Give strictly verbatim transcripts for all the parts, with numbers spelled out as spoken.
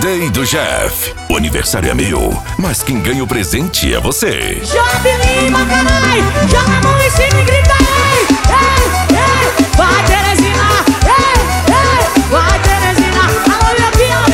B-Day do Jeff. O aniversário é meu, mas quem ganha o presente é você. Job Lima, carai! Joga a mão em cima e grita ei! Ei, ei! Vai, Teresina! Ei, ei! Vai, Teresina! Alô, meu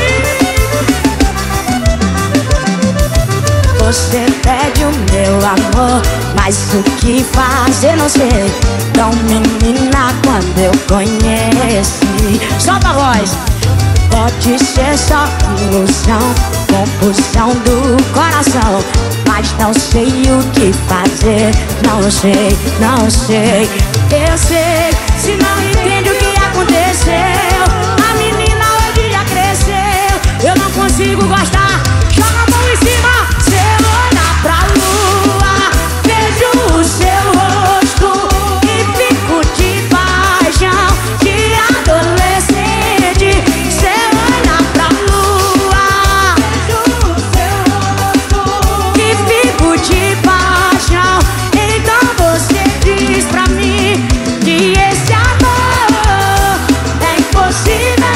Piauí! Você pede o meu amor, mas o que fazer não sei. Tão menina quando eu conheci. Solta a voz! Pode ser só ilusão, confusão do coração, mas não sei o que fazer. Não sei, não sei. Eu sei, se não entende o que aconteceu. A menina hoje já cresceu. Eu não consigo gostar. Joga a mão em cima. Se eu olhar pra lua, vejo o seu rosto e fico de paixão de adolescente. Se eu olhar pra lua, vejo o seu rosto e fico de paixão. Então você diz pra mim que esse amor é impossível.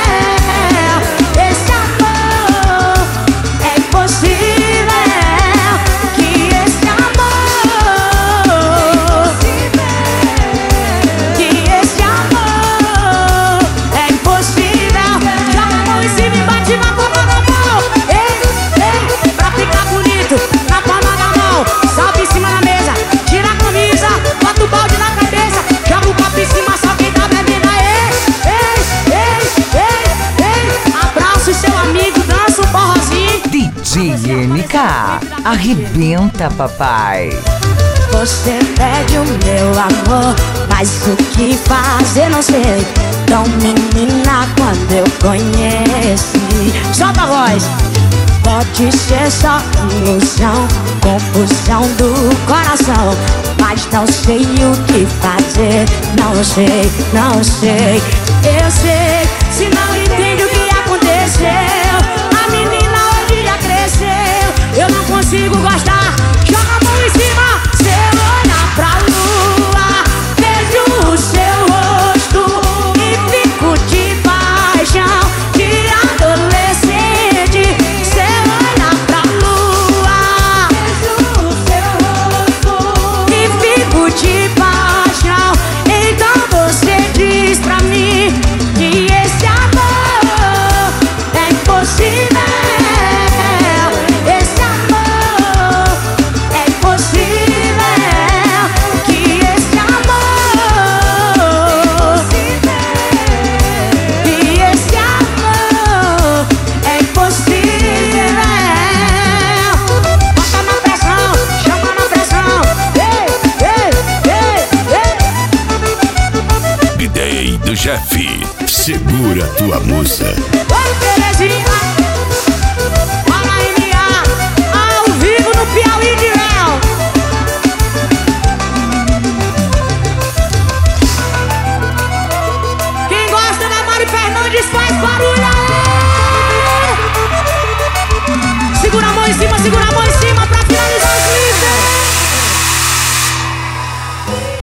Esse amor é impossível. Que esse amor, que esse amor é impossível. Joga a mão em cima e bate na palma da mão. Ei, ei, pra ficar bonito, na palma da mão. Salve em cima da mesa, tira a camisa, bota o balde na cabeça, joga o copo em cima, só quem tá bebendo aí. Ei, ei, ei, ei, abraça o seu amigo, dança um forrozinho. D J M K, arrebenta, papai. Você pede o meu amor, mas o que fazer não sei. Tão menina quando eu conheci. Solta a voz! Pode ser só ilusão, confusão do coração, mas não sei o que fazer. Não sei, não sei. Eu sei, se não entende o que aconteceu. A menina hoje já cresceu. Eu não consigo gostar. Joga a mão em cima. Se eu olhar pra lua, vejo o seu rosto e fico de paixão de adolescente. Se eu olhar pra lua, vejo o seu rosto e fico de paixão. Então você diz pra mim que esse amor é impossível. Esse amor é impossível. Que esse amor, que esse amor é impossível. Bota na pressão, chama na pressão. Ei, ei, ei, ei. B-Day do Jeff. Segura tua musa. Oi, Terezinha, para M A, ao vivo no Piauí de Léo. Quem gosta da Mari Fernandes faz barulho aí. Segura a mão em cima, segura a mão em cima pra